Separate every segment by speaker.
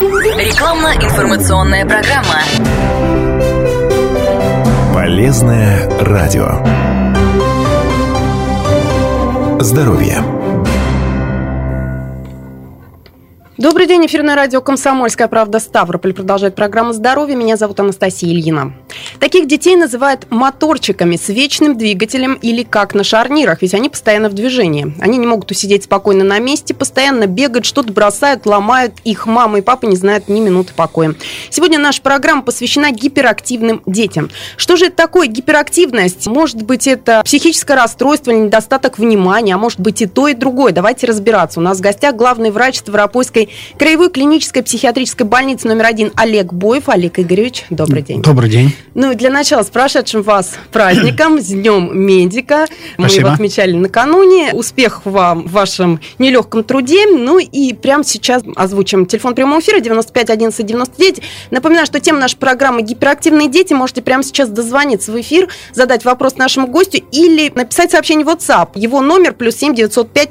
Speaker 1: Рекламно-информационная программа.
Speaker 2: Полезное радио. Здоровье.
Speaker 3: Добрый день, эфирное радио «Комсомольская правда» Ставрополь продолжает программу «Здоровье». Меня зовут Анастасия Ильина. Таких детей называют моторчиками с вечным двигателем или как на шарнирах, ведь они постоянно в движении. Они не могут усидеть спокойно на месте, постоянно бегают, что-то бросают, ломают. Их мама и папа не знают ни минуты покоя. Сегодня наша программа посвящена гиперактивным детям. Что же это такое гиперактивность? Может быть, это психическое расстройство или недостаток внимания, а может быть и то, и другое. Давайте разбираться. У нас в гостях главный врач Ставропольской краевой клинической психиатрической больницы номер 1 Олег Боев. Олег Игоревич, добрый день.
Speaker 4: Добрый день.
Speaker 3: Ну и для начала с прошедшим вас праздником, с Днем медика. Мы
Speaker 4: Спасибо.
Speaker 3: его отмечали накануне. Успехов вам в вашем нелегком труде. Ну и прямо сейчас озвучим телефон прямого эфира 95 11 99. Напоминаю, что тема нашей программы «Гиперактивные дети». Можете прямо сейчас дозвониться в эфир, задать вопрос нашему гостю или написать сообщение в WhatsApp. Его номер +7 905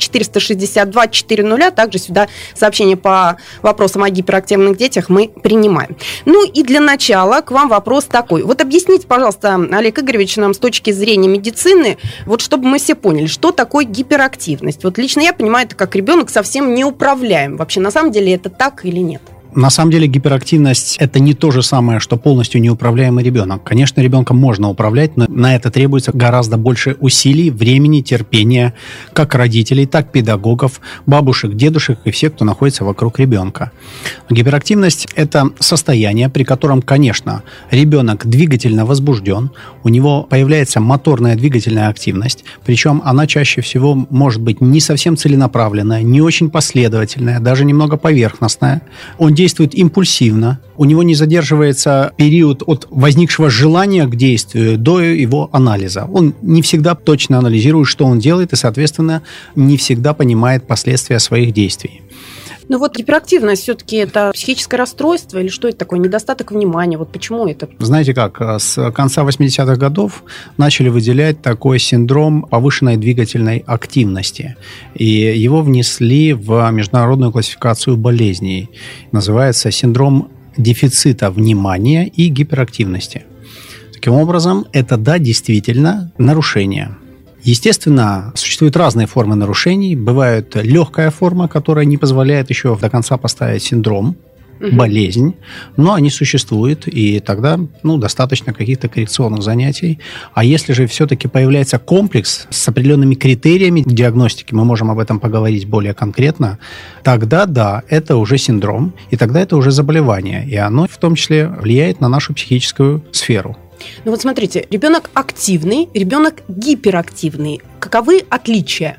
Speaker 3: 462 400. Также сюда сообщение по вопросам о гиперактивных детях мы принимаем. Ну и для начала к вам вопрос такой. Вот объясните, пожалуйста, Олег Игоревич, нам с точки зрения медицины, вот чтобы мы все поняли, что такое гиперактивность. Вот лично я понимаю это как ребенок совсем неуправляем. Вообще, на самом деле это так или нет?
Speaker 4: На самом деле гиперактивность – это не то же самое, что полностью неуправляемый ребенок. Конечно, ребенком можно управлять, но на это требуется гораздо больше усилий, времени, терпения, как родителей, так педагогов, бабушек, дедушек и всех, кто находится вокруг ребенка. Гиперактивность – это состояние, при котором, конечно, ребенок двигательно возбужден, у него появляется моторная двигательная активность, причем она чаще всего может быть не совсем целенаправленная, не очень последовательная, даже немного поверхностная. Он действует импульсивно, у него не задерживается период от возникшего желания к действию до его анализа. Он не всегда точно анализирует, что он делает, и, соответственно, не всегда понимает последствия своих действий.
Speaker 3: Ну вот гиперактивность все-таки это психическое расстройство или что это такое? Недостаток внимания? Вот почему это?
Speaker 4: Знаете как, с конца 80-х годов начали выделять такой синдром повышенной двигательной активности. И его внесли в международную классификацию болезней. Называется синдром дефицита внимания и гиперактивности. Таким образом, это, да, действительно нарушение. Естественно, существуют разные формы нарушений. Бывает легкая форма, которая не позволяет еще до конца поставить синдром, болезнь, но они существуют, и тогда достаточно каких-то коррекционных занятий. А если же все-таки появляется комплекс с определенными критериями диагностики, мы можем об этом поговорить более конкретно, тогда да, это уже синдром, и тогда это уже заболевание, и оно в том числе влияет на нашу психическую сферу.
Speaker 3: Ну вот смотрите, ребенок активный, ребенок гиперактивный. Каковы отличия?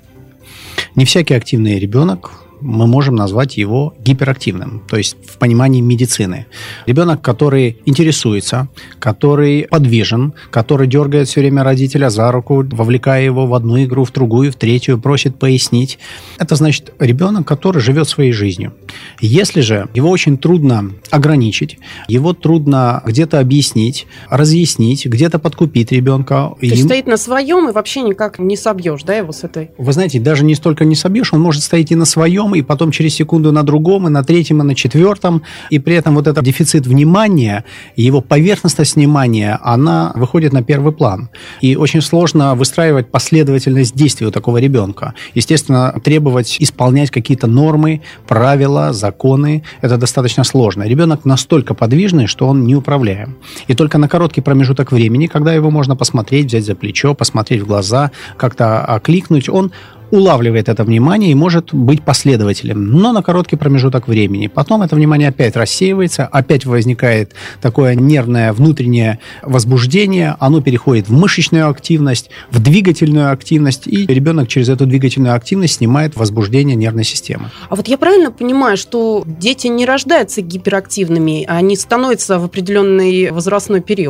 Speaker 4: Не всякий активный ребенок, мы можем назвать его гиперактивным, то есть в понимании медицины. Ребенок, который интересуется, который подвижен, который дергает все время родителя за руку, вовлекая его в одну игру, в другую, в третью, просит пояснить. Это значит ребенок, который живет своей жизнью. Если же его очень трудно ограничить, его трудно где-то объяснить, разъяснить, где-то подкупить ребенка.
Speaker 3: То есть стоит на своем и вообще никак не собьешь, да, его с этой?
Speaker 4: Вы знаете, даже не столько не собьешь, он может стоять и на своем, и потом через секунду на другом, и на третьем, и на четвертом. И при этом вот этот дефицит внимания, его поверхностность внимания, она выходит на первый план. И очень сложно выстраивать последовательность действий у такого ребенка. Естественно, требовать исполнять какие-то нормы, правила, законы, это достаточно сложно. Ребенок настолько подвижный, что он неуправляем. И только на короткий промежуток времени, когда его можно посмотреть, взять за плечо, посмотреть в глаза, как-то окликнуть, он улавливает это внимание и может быть последователем, но на короткий промежуток времени. Потом это внимание опять рассеивается, опять возникает такое нервное внутреннее возбуждение, оно переходит в мышечную активность, в двигательную активность, и ребенок через эту двигательную активность снимает возбуждение нервной системы.
Speaker 3: А вот я правильно понимаю, что дети не рождаются гиперактивными, а они становятся в определенный возрастной период?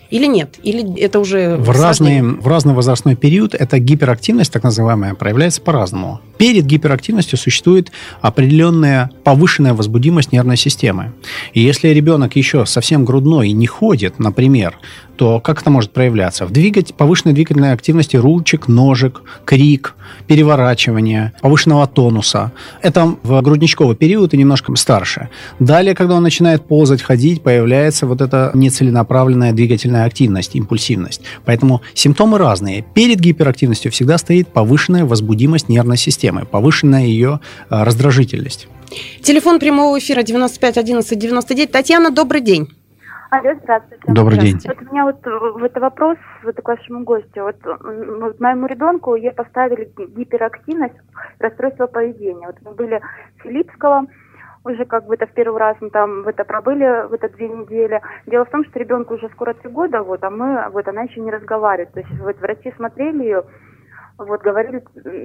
Speaker 3: Или нет? Или это уже
Speaker 4: в разный возрастной период эта гиперактивность, так называемая, проявляется по-разному. Перед гиперактивностью существует определенная повышенная возбудимость нервной системы. И если ребенок еще совсем грудной и не ходит, например, то как это может проявляться? В повышенной двигательной активности ручек, ножек, крик, переворачивание, повышенного тонуса. Это в грудничковый период и немножко старше. Далее, когда он начинает ползать, ходить, появляется вот эта нецеленаправленная двигательная активность, импульсивность. Поэтому симптомы разные. Перед гиперактивностью всегда стоит повышенная возбудимость нервной системы, повышенная ее раздражительность.
Speaker 3: Телефон прямого эфира 95 11 99. Татьяна, добрый день.
Speaker 1: Алло, здравствуйте.
Speaker 4: Добрый день.
Speaker 1: Вот у меня вопрос к вашему гостю. Моему ребенку поставили гиперактивность, расстройство поведения. Мы были в Филиппского, уже это в первый раз мы там пробыли 2 недели. Дело в том, что ребенку уже скоро 3 года, а она еще не разговаривает. То есть врачи смотрели ее, говорили,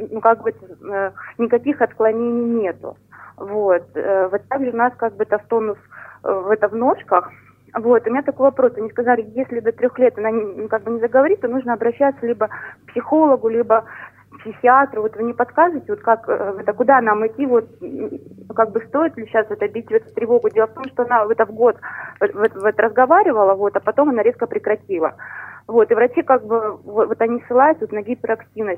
Speaker 1: никаких отклонений нету. Также у нас тонус в ножках. У меня такой вопрос. Они сказали, если до 3 лет она не заговорит, то нужно обращаться либо к психологу, либо к психиатру. Вы не подскажете, куда нам идти, стоит ли сейчас бить в эту тревогу? Дело в том, что она в год разговаривала, а потом она резко прекратила. И врачи они ссылаются на гиперактивность.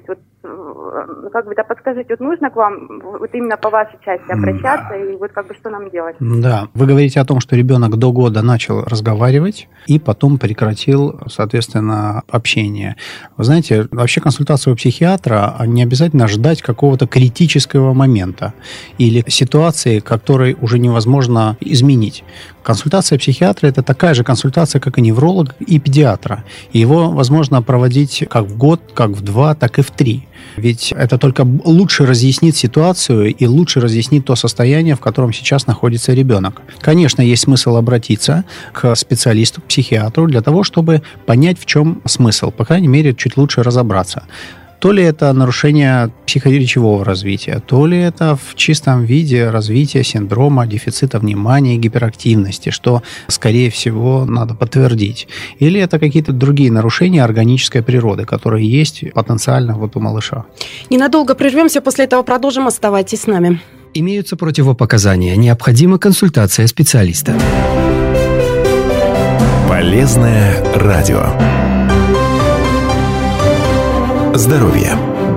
Speaker 1: Подскажите, нужно к вам именно по вашей части обращаться и что нам делать?
Speaker 4: Да, вы говорите о том, что ребенок до года начал разговаривать и потом прекратил, соответственно, общение. Вы знаете, вообще консультацию у психиатра не обязательно ждать какого-то критического момента или ситуации, которой уже невозможно изменить. Консультация психиатра – это такая же консультация, как и невролог и педиатра. И его возможно проводить как в год, как в 2, так и в 3. Ведь это только лучше разъяснит ситуацию и лучше разъяснит то состояние, в котором сейчас находится ребенок. Конечно, есть смысл обратиться к специалисту, к психиатру для того, чтобы понять, в чем смысл. По крайней мере, чуть лучше разобраться. То ли это нарушение психоречевого развития, то ли это в чистом виде развитие синдрома дефицита внимания и гиперактивности, что, скорее всего, надо подтвердить. Или это какие-то другие нарушения органической природы, которые есть потенциально у малыша.
Speaker 3: Ненадолго прервемся, после этого продолжим. Оставайтесь с нами.
Speaker 5: Имеются противопоказания. Необходима консультация специалиста.
Speaker 2: Полезное радио. Здоровье.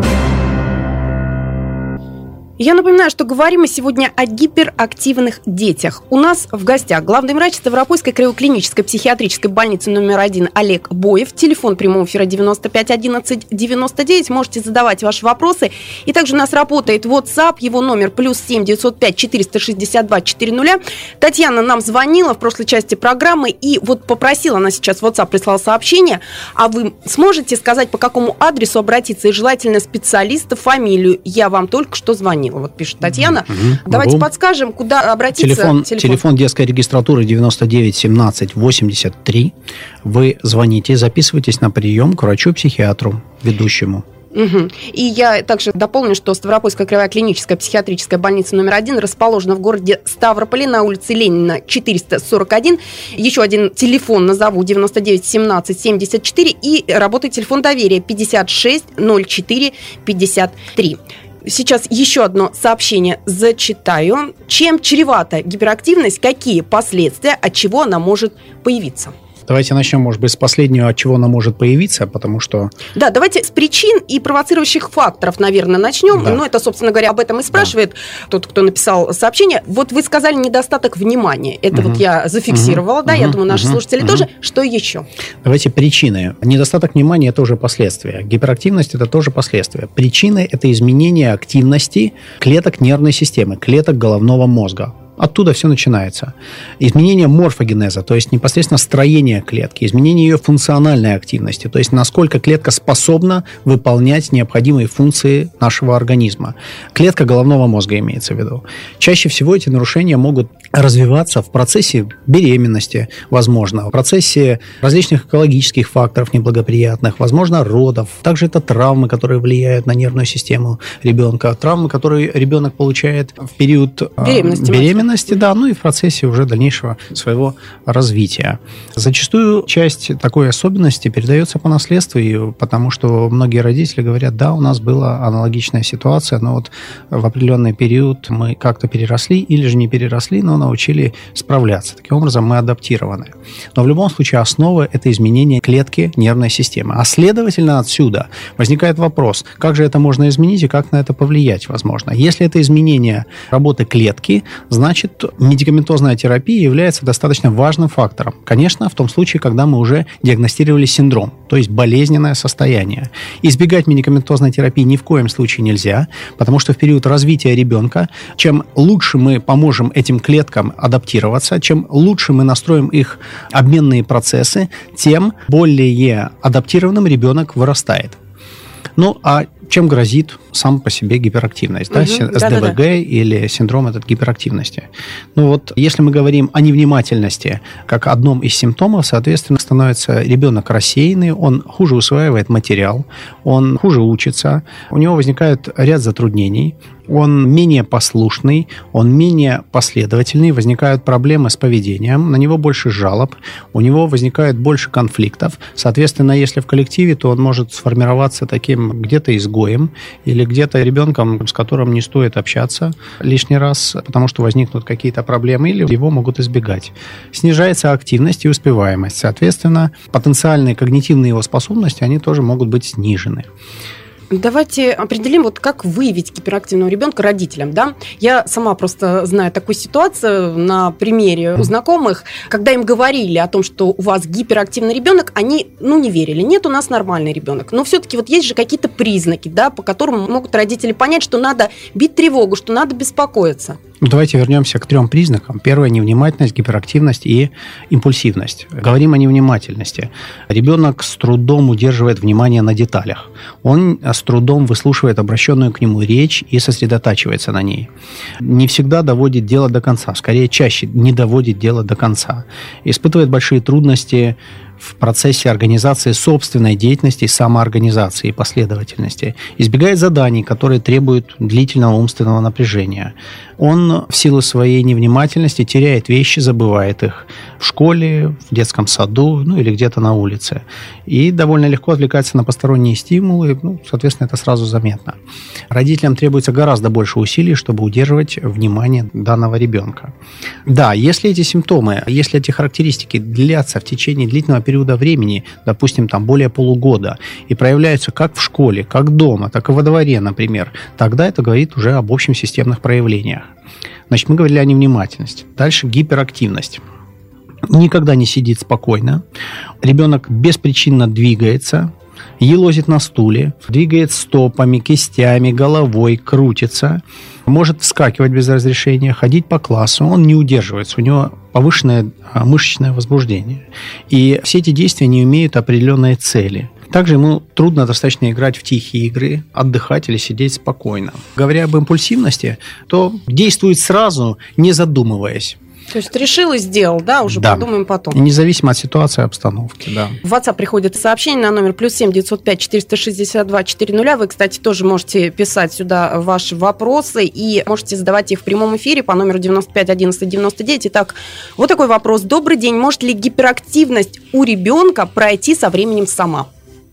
Speaker 3: Я напоминаю, что говорим мы сегодня о гиперактивных детях. У нас в гостях главный врач Ставропольской краевой клинической психиатрической больницы номер 1 Олег Боев. Телефон прямого эфира 95 11 99. Можете задавать ваши вопросы. И также у нас работает WhatsApp, его номер +7 905 462 400. Татьяна нам звонила в прошлой части программы и попросила, она сейчас в WhatsApp прислала сообщение, а вы сможете сказать, по какому адресу обратиться и желательно специалиста, фамилию. Я вам только что звонила. Пишет Татьяна. Давайте подскажем, куда обратиться.
Speaker 4: Телефон детской регистратуры 99 17 83. Вы звоните, записывайтесь на прием к врачу-психиатру, ведущему.
Speaker 3: И я также дополню, что Ставропольская краевая клиническая психиатрическая больница номер 1 расположена в городе Ставрополе на улице Ленина 441. Еще один телефон назову 99 17 74 и работает телефон доверия 56 04 53. Сейчас еще одно сообщение зачитаю. Чем чревата гиперактивность? Какие последствия? От чего она может появиться?
Speaker 4: Давайте начнем, может быть, с последнего, от чего она может появиться, потому что...
Speaker 3: Да, давайте с причин и провоцирующих факторов, наверное, начнем. Да. Это, собственно говоря, об этом и спрашивает тот, кто написал сообщение. Вы сказали недостаток внимания. Это я зафиксировала, я думаю, наши слушатели тоже. Что еще?
Speaker 4: Давайте причины. Недостаток внимания – это уже последствия. Гиперактивность – это тоже последствия. Причины – это изменение активности клеток нервной системы, клеток головного мозга. Оттуда все начинается. Изменение морфогенеза, то есть непосредственно строение клетки, изменение ее функциональной активности, то есть насколько клетка способна выполнять необходимые функции нашего организма. Клетка головного мозга имеется в виду. Чаще всего эти нарушения могут развиваться в процессе беременности, возможно, в процессе различных экологических факторов неблагоприятных, возможно, родов. Также это травмы, которые влияют на нервную систему ребенка, травмы, которые ребенок получает в период беременности, да, ну и в процессе уже дальнейшего своего развития. Зачастую часть такой особенности передается по наследству, потому что многие родители говорят, да, у нас была аналогичная ситуация, но вот в определенный период мы как-то переросли или же не переросли, но научили справляться. Таким образом, мы адаптированы. Но в любом случае основа – это изменение клетки нервной системы. А следовательно, отсюда возникает вопрос, как же это можно изменить и как на это повлиять возможно. Если это изменение работы клетки, значит, медикаментозная терапия является достаточно важным фактором. Конечно, в том случае, когда мы уже диагностировали синдром, то есть болезненное состояние. Избегать медикаментозной терапии ни в коем случае нельзя, потому что в период развития ребенка, чем лучше мы поможем этим клеткам адаптироваться, чем лучше мы настроим их обменные процессы, тем более адаптированным ребенок вырастает. Ну, а чем грозит сам по себе гиперактивность? Да? СДВГ или синдром этот гиперактивности. Ну вот, если мы говорим о невнимательности как одном из симптомов, соответственно, становится ребенок рассеянный, он хуже усваивает материал, он хуже учится, у него возникает ряд затруднений, он менее послушный, он менее последовательный, возникают проблемы с поведением, на него больше жалоб, у него возникает больше конфликтов. Соответственно, если в коллективе, то он может сформироваться таким где-то изгоем или где-то ребенком, с которым не стоит общаться лишний раз, потому что возникнут какие-то проблемы или его могут избегать. Снижается активность и успеваемость. Соответственно, потенциальные когнитивные его способности, они тоже могут быть снижены.
Speaker 3: Давайте определим, вот как выявить гиперактивного ребенка родителям, да? Я сама просто знаю такую ситуацию на примере у знакомых, когда им говорили о том, что у вас гиперактивный ребенок, они, не верили. Нет, у нас нормальный ребенок. Но все-таки вот есть же какие-то признаки, да, по которым могут родители понять, что надо бить тревогу, что надо беспокоиться.
Speaker 4: Давайте вернемся к 3 признакам. Первое – невнимательность, гиперактивность и импульсивность. Говорим о невнимательности. Ребенок с трудом удерживает внимание на деталях. Он с трудом выслушивает обращенную к нему речь и сосредотачивается на ней. Не всегда доводит дело до конца, скорее чаще не доводит дело до конца. Испытывает большие трудности в процессе организации собственной деятельности, самоорганизации и последовательности. Избегает заданий, которые требуют длительного умственного напряжения. Он в силу своей невнимательности теряет вещи, забывает их в школе, в детском саду, или где-то на улице. И довольно легко отвлекается на посторонние стимулы, соответственно, это сразу заметно. Родителям требуется гораздо больше усилий, чтобы удерживать внимание данного ребенка. Да, если эти симптомы, если эти характеристики длятся в течение длительного периода времени, допустим, более полугода, и проявляются как в школе, как дома, так и во дворе, например, тогда это говорит уже об общем системных проявлениях. Значит, мы говорили о невнимательности. Дальше гиперактивность. Никогда не сидит спокойно. Ребенок беспричинно двигается, елозит на стуле, двигает стопами, кистями, головой, крутится, может вскакивать без разрешения, ходить по классу. Он не удерживается, у него повышенное мышечное возбуждение. И все эти действия не имеют определенной цели. Также ему трудно достаточно играть в тихие игры, отдыхать или сидеть спокойно. Говоря об импульсивности, то действует сразу, не задумываясь.
Speaker 3: То есть решил и сделал, да, уже подумаем потом.
Speaker 4: И независимо от ситуации и обстановки, да.
Speaker 3: В WhatsApp приходит сообщение на номер +7 905 462 400. Вы, кстати, тоже можете писать сюда ваши вопросы и можете задавать их в прямом эфире по номеру 95 11 99. Итак, вот такой вопрос. Добрый день. Может ли гиперактивность у ребенка пройти со временем сама?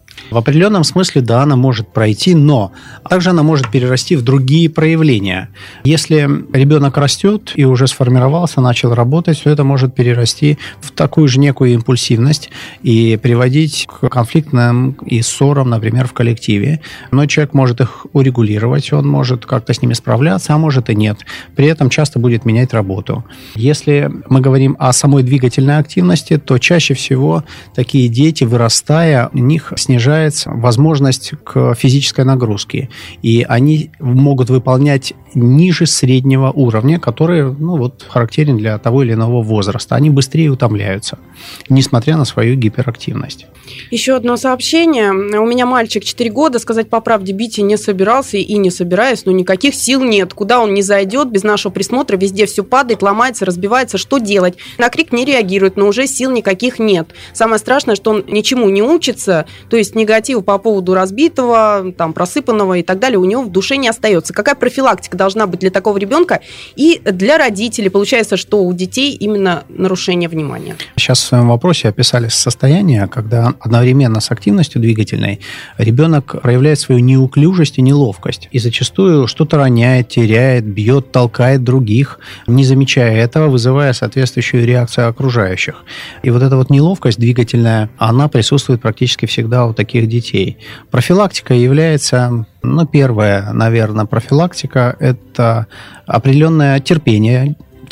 Speaker 4: В определенном смысле, да, она может пройти, но также она может перерасти в другие проявления. Если ребенок растет и уже сформировался, начал работать, то это может перерасти в такую же некую импульсивность и приводить к конфликтным и ссорам, например, в коллективе. Но человек может их урегулировать, он может как-то с ними справляться, а может и нет. При этом часто будет менять работу. Если мы говорим о самой двигательной активности, то чаще всего такие дети, вырастая, у них снижается возможность к физической нагрузке. И они могут выполнять ниже среднего уровня, который характерен для того или иного возраста. Они быстрее утомляются, несмотря на свою гиперактивность.
Speaker 3: Еще одно сообщение. У меня мальчик 4 года, сказать по правде, бить и не собирался, и не собираюсь, но никаких сил нет. Куда он не зайдет, без нашего присмотра, везде все падает, ломается, разбивается. Что делать? На крик не реагирует, но уже сил никаких нет. Самое страшное, что он ничему не учится, то есть негатива по поводу разбитого, просыпанного и так далее у него в душе не остается. Какая профилактика должна быть для такого ребенка и для родителей? Получается, что у детей именно нарушение внимания.
Speaker 4: Сейчас в своем вопросе описали состояние, когда одновременно с активностью двигательной ребенок проявляет свою неуклюжесть и неловкость. И зачастую что-то роняет, теряет, бьет, толкает других, не замечая этого, вызывая соответствующую реакцию окружающих. И вот эта неловкость двигательная, она присутствует практически всегда у таких детей. Профилактика является... первая, наверное, профилактика – это определенное терпение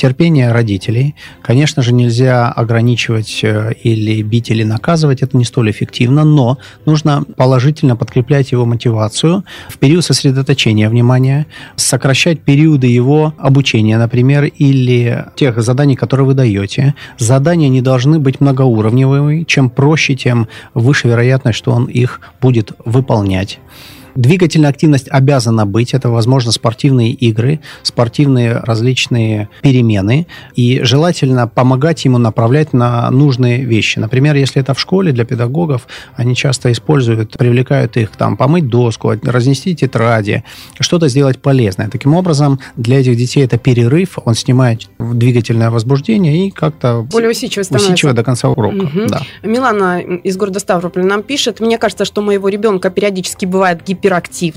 Speaker 4: родителей. Конечно же, нельзя ограничивать или бить, или наказывать, это не столь эффективно, но нужно положительно подкреплять его мотивацию в период сосредоточения внимания, сокращать периоды его обучения, например, или тех заданий, которые вы даете. Задания не должны быть многоуровневыми. Чем проще, тем выше вероятность, что он их будет выполнять. Двигательная активность обязана быть. Это, возможно, спортивные игры, спортивные различные перемены. И желательно помогать ему направлять на нужные вещи. Например, если это в школе для педагогов, они часто привлекают их помыть доску, разнести тетради, что-то сделать полезное. Таким образом, для этих детей это перерыв, он снимает двигательное возбуждение и как-то
Speaker 3: более усидчиво
Speaker 4: до конца урока.
Speaker 3: Угу.
Speaker 4: Да.
Speaker 3: Милана из города Ставрополя нам пишет: мне кажется, что у моего ребенка периодически бывает гиперактивность.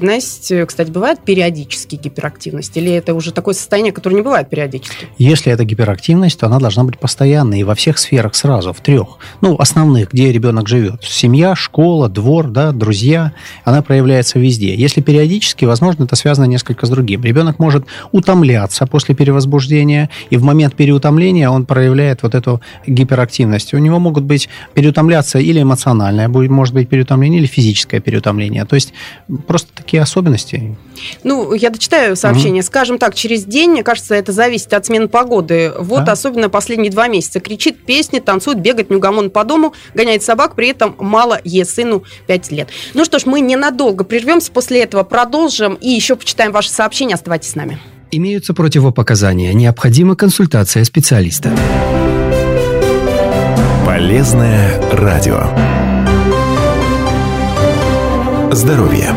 Speaker 3: Кстати, бывает периодически гиперактивность? Или это уже такое состояние, которое не бывает периодически?
Speaker 4: Если это гиперактивность, то она должна быть постоянной и во всех сферах сразу, в 3. Основных, где ребенок живет. Семья, школа, двор, друзья. Она проявляется везде. Если периодически, возможно, это связано несколько с другим. Ребенок может утомляться после перевозбуждения, и в момент переутомления он проявляет эту гиперактивность. У него могут быть переутомляться или эмоциональное, может быть переутомление, или физическое переутомление. То есть просто такие особенности.
Speaker 3: Я дочитаю сообщение. Скажем так, через день, мне кажется, это зависит от смены погоды. Особенно последние 2 месяца. Кричит песни, танцует, бегает неугомонно по дому, гоняет собак, при этом мало ест, сыну 5 лет. Что ж, мы ненадолго прервемся, после этого продолжим и еще почитаем ваши сообщения. Оставайтесь с нами.
Speaker 5: Имеются противопоказания. Необходима консультация специалиста.
Speaker 2: Полезное радио. Здоровье.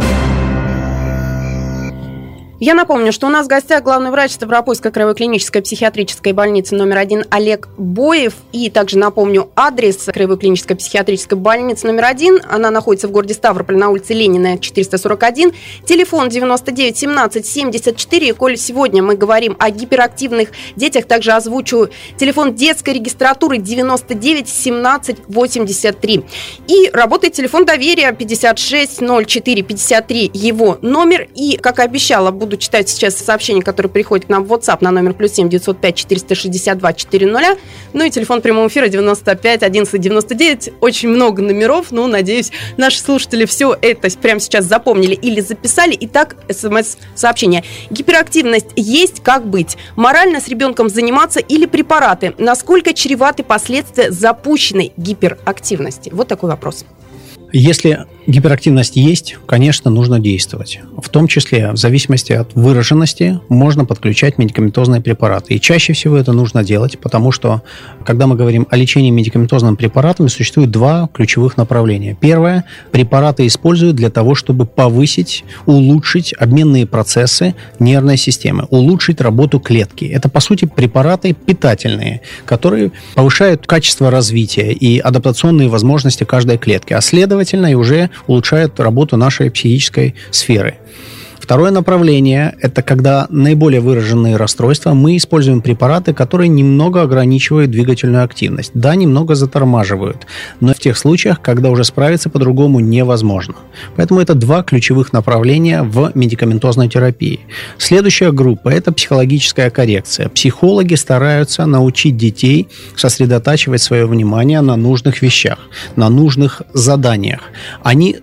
Speaker 3: Я напомню, что у нас в гостях главный врач Ставропольской краевой клинической психиатрической больницы номер 1 Олег Боев. И также напомню адрес краевой клинической психиатрической больницы номер 1. Она находится в городе Ставрополь на улице Ленина, 441. Телефон 99 17 74. И коль сегодня мы говорим о гиперактивных детях, также озвучу телефон детской регистратуры 99 17 83. И работает телефон доверия 56 04 53. Его номер. И, как и обещала, буду читать сейчас сообщения, которые приходят к нам в WhatsApp на номер +7 905 462 400. И телефон прямого эфира 95 11 99. Очень много номеров, надеюсь, наши слушатели все это прямо сейчас запомнили или записали. Итак, СМС-сообщение. Гиперактивность есть, как быть? Морально с ребенком заниматься или препараты? Насколько чреваты последствия запущенной гиперактивности? Вот такой вопрос.
Speaker 4: Если гиперактивность есть, конечно, нужно действовать. В том числе, в зависимости от выраженности, можно подключать медикаментозные препараты. И чаще всего это нужно делать, потому что, когда мы говорим о лечении медикаментозными препаратами, существует 2 ключевых направления. Первое, препараты используют для того, чтобы повысить, улучшить обменные процессы нервной системы, улучшить работу клетки. Это, по сути, препараты питательные, которые повышают качество развития и адаптационные возможности каждой клетки, а следовательно, и уже улучшает работу нашей психической сферы. Второе направление – это когда наиболее выраженные расстройства, мы используем препараты, которые немного ограничивают двигательную активность. Да, немного затормаживают, но в тех случаях, когда уже справиться по-другому невозможно. Поэтому это 2 ключевых направления в медикаментозной терапии. Следующая группа – это психологическая коррекция. Психологи стараются научить детей сосредотачивать свое внимание на нужных вещах, на нужных заданиях. Они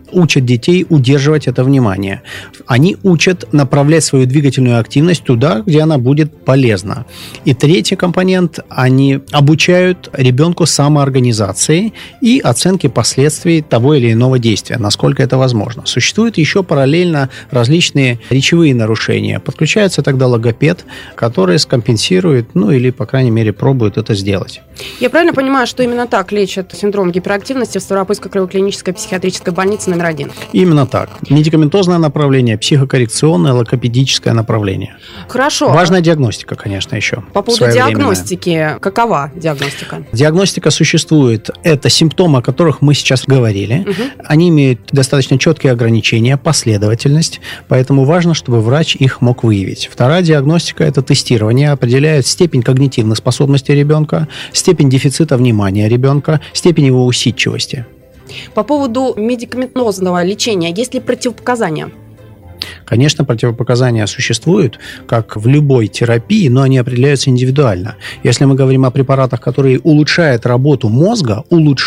Speaker 4: учат детей удерживать это внимание. Они учат направлять свою двигательную активность туда, где она будет полезна. И третий компонент, они обучают ребенку самоорганизации и оценке последствий того или иного действия, насколько это возможно. Существуют еще параллельно различные речевые нарушения. Подключается тогда логопед, который скомпенсирует, или, по крайней мере, пробует это сделать.
Speaker 3: Я правильно понимаю, что именно так лечат синдром гиперактивности в Ставропольской краево-клинической психиатрической больнице номер 1?
Speaker 4: Именно так. Медикаментозное направление, психокоррекционное, логопедическое направление.
Speaker 3: Хорошо.
Speaker 4: Важная диагностика, конечно, еще.
Speaker 3: По поводу диагностики, какова диагностика?
Speaker 4: Диагностика существует. Это симптомы, о которых мы сейчас говорили. Они имеют достаточно четкие ограничения, последовательность, поэтому важно, чтобы врач их мог выявить. Вторая диагностика – это тестирование, определяет степень когнитивных способностей ребенка, степень дефицита внимания ребенка, степень его усидчивости.
Speaker 3: По поводу медикаментозного лечения, есть ли противопоказания?
Speaker 4: Конечно, противопоказания существуют, как в любой терапии, но они определяются индивидуально. Если мы говорим о препаратах, которые улучшают работу мозга,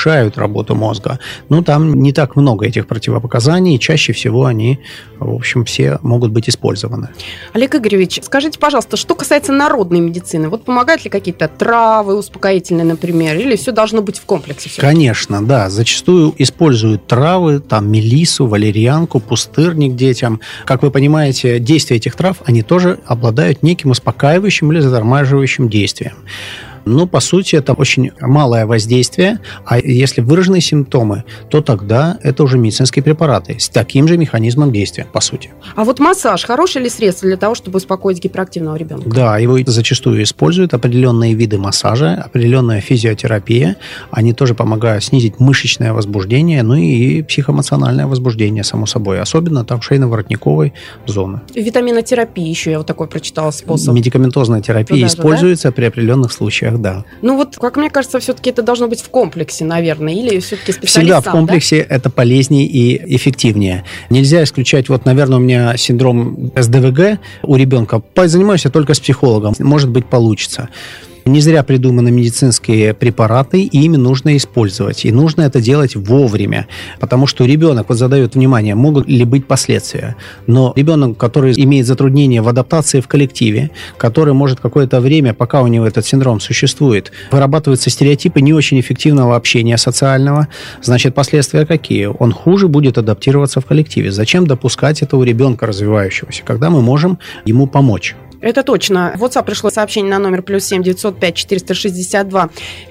Speaker 4: там не так много этих противопоказаний, и чаще всего они, в общем, все могут быть использованы.
Speaker 3: Олег Игоревич, скажите, пожалуйста, что касается народной медицины, помогают ли какие-то травы успокоительные, например, или все должно быть в комплексе? Конечно,
Speaker 4: да, зачастую используют травы, мелиссу, валерьянку, пустырник детям. Как вы понимаете, действия этих трав, они тоже обладают неким успокаивающим или затормаживающим действием. Но, по сути, это очень малое воздействие, а если выраженные симптомы, то тогда это уже медицинские препараты с таким же механизмом действия, по сути.
Speaker 3: А массаж хорошее ли средство для того, чтобы успокоить гиперактивного ребенка?
Speaker 4: Да, его зачастую используют определенные виды массажа, определенная физиотерапия. Они тоже помогают снизить мышечное возбуждение, и психоэмоциональное возбуждение, само собой, особенно шейно-воротниковой зоны.
Speaker 3: Витаминотерапия еще, я такой прочитала способ.
Speaker 4: Медикаментозная терапия используется при определенных случаях. Да.
Speaker 3: Как мне кажется, все-таки это должно быть в комплексе, наверное, или все-таки специалист
Speaker 4: всегда
Speaker 3: сам,
Speaker 4: в комплексе это полезнее и эффективнее. Нельзя исключать, наверное, у меня синдром СДВГ у ребенка. Позанимаюсь я только с психологом. Может быть, получится. Не зря придуманы медицинские препараты, и ими нужно использовать. И нужно это делать вовремя, потому что ребенок задает внимание, могут ли быть последствия. Но ребенок, который имеет затруднения в адаптации в коллективе, который может какое-то время, пока у него этот синдром существует, вырабатываются стереотипы не очень эффективного общения социального, значит, последствия какие? Он хуже будет адаптироваться в коллективе. Зачем допускать это у ребенка развивающегося, когда мы можем ему помочь?
Speaker 3: Это точно. В WhatsApp пришло сообщение на номер +7 905 462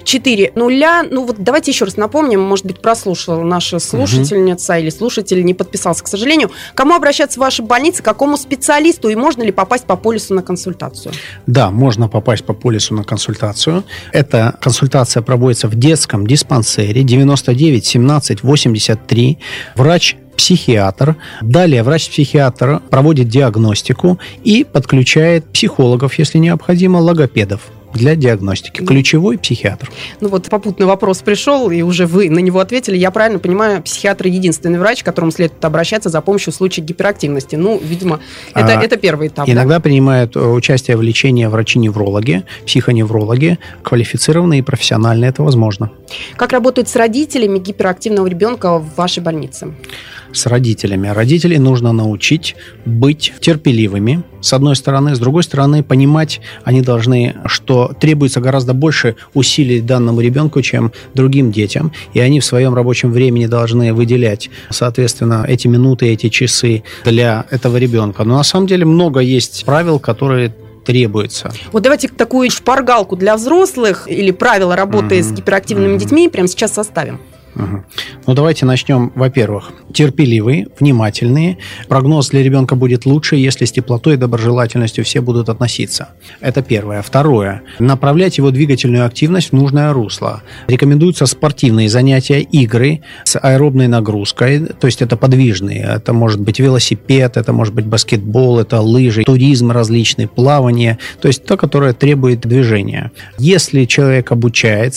Speaker 3: 400. Давайте еще раз напомним, может быть, прослушала наша слушательница или слушатель, не подписался, к сожалению. Кому обращаться в вашей больнице, к какому специалисту, и можно ли попасть по полису на консультацию? Да, можно попасть по полису на консультацию. Эта консультация проводится в детском диспансере 99 17 83. Врач-психиатр. Далее врач-психиатр проводит диагностику и подключает психологов, если необходимо, логопедов для диагностики. Ключевой психиатр. Попутный вопрос пришел, и уже вы на него ответили. Я правильно понимаю, психиатр единственный врач, к которому следует обращаться за помощью в случае гиперактивности. Видимо, это первый этап. Иногда принимают участие в лечении врачи-неврологи, психоневрологи, квалифицированные и профессиональные. Это возможно. Как работают с родителями гиперактивного ребенка в вашей больнице? С родителями. Родителей нужно научить быть терпеливыми, с одной стороны. С другой стороны, понимать они должны, что требуется гораздо больше усилий данному ребенку, чем другим детям. И они в своем рабочем времени должны выделять, соответственно, эти минуты, эти часы для этого ребенка. Но на самом деле много есть правил, которые требуется. Давайте такую шпаргалку для взрослых или правила работы с гиперактивными детьми прямо сейчас составим. Давайте начнем, во-первых, терпеливые, внимательные. Прогноз для ребенка будет лучше, если с теплотой и доброжелательностью все будут относиться. Это первое. Второе. Направлять его двигательную активность в нужное русло. Рекомендуются спортивные занятия, игры с аэробной нагрузкой, то есть это подвижные. Это может быть велосипед, это может быть баскетбол, это лыжи, туризм различный, плавание, то есть то, которое требует движения. Если человек обучается,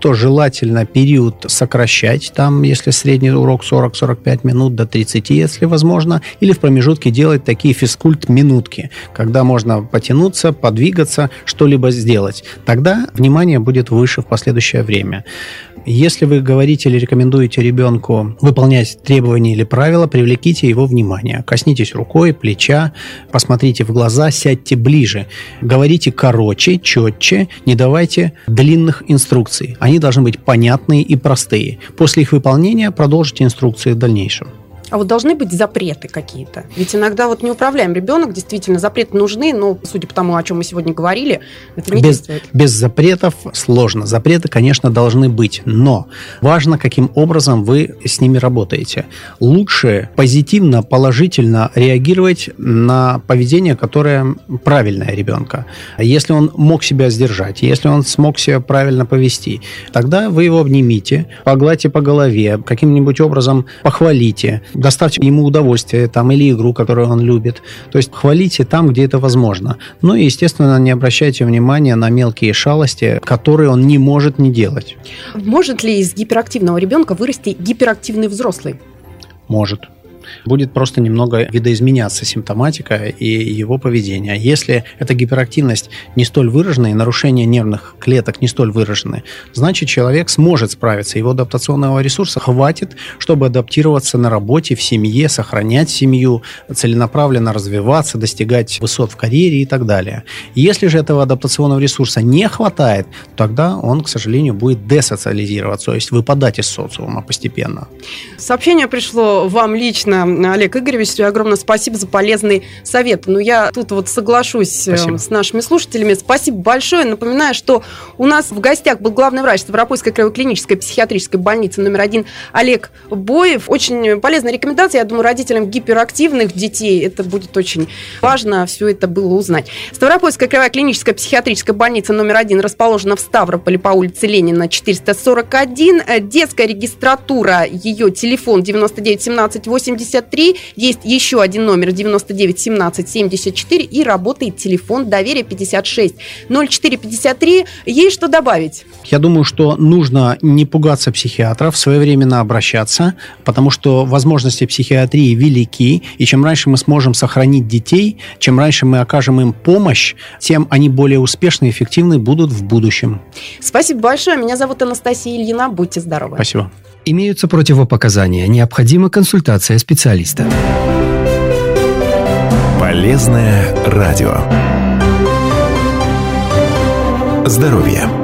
Speaker 4: то желательно период сокращать, там, если средний урок 40-45 минут, до 30, если возможно, или в промежутке делать такие физкульт-минутки, когда можно потянуться, подвигаться, что-либо сделать. Тогда внимание будет выше в последующее время. Если вы говорите или рекомендуете ребенку выполнять требования или правила, привлеките его внимание. Коснитесь рукой, плеча, посмотрите в глаза, сядьте ближе. Говорите короче, четче, не давайте длинных инструкций. Они должны быть понятные и простые. После их выполнения продолжите инструкции в дальнейшем.
Speaker 3: А вот должны быть запреты какие-то? Ведь иногда вот неуправляем ребенок, действительно, запреты нужны, но, судя по тому, о чем мы сегодня говорили, это не действует.
Speaker 4: Без запретов сложно. Запреты, конечно, должны быть, но важно, каким образом вы с ними работаете. Лучше позитивно, положительно реагировать на поведение, которое правильное ребенка. Если он мог себя сдержать, если он смог себя правильно повести, тогда вы его обнимите, погладьте по голове, каким-нибудь образом похвалите, доставьте ему удовольствие там, или игру, которую он любит. То есть хвалите там, где это возможно. Ну и, естественно, не обращайте внимания на мелкие шалости, которые он не может не делать.
Speaker 3: Может ли из гиперактивного ребенка вырасти гиперактивный взрослый?
Speaker 4: Может. Будет просто немного видоизменяться симптоматика и его поведение. Если эта гиперактивность не столь выражена и нарушения нервных клеток не столь выражены, значит, человек сможет справиться. Его адаптационного ресурса хватит, чтобы адаптироваться на работе, в семье, сохранять семью, целенаправленно развиваться, достигать высот в карьере и так далее. Если же этого адаптационного ресурса не хватает, тогда он, к сожалению, будет десоциализироваться, то есть выпадать из социума постепенно.
Speaker 3: Сообщение пришло вам лично, Олег Игоревич, огромное спасибо за полезный совет. Но я тут вот соглашусь с нашими слушателями. Спасибо большое. Напоминаю, что у нас в гостях был главный врач Ставропольской краевой клинической психиатрической больницы номер 1 Олег Боев. Очень полезная рекомендация. Я думаю, родителям гиперактивных детей это будет очень важно все это было узнать. Ставропольская краевая клиническая психиатрическая больница номер 1 расположена в Ставрополе по улице Ленина, 441. Детская регистратура, ее телефон 99 17 83. Есть еще один номер 99 17 74 и работает телефон доверия 56 04 53. Есть что добавить?
Speaker 4: Я думаю, что нужно не пугаться психиатров, своевременно обращаться, потому что возможности психиатрии велики, и чем раньше мы сможем сохранить детей, чем раньше мы окажем им помощь, тем они более успешны и эффективны будут в будущем.
Speaker 3: Спасибо большое. Меня зовут Анастасия Ильина. Будьте здоровы.
Speaker 4: Спасибо.
Speaker 5: Имеются противопоказания. Необходима консультация специалиста.
Speaker 2: Полезное радио. Здоровье.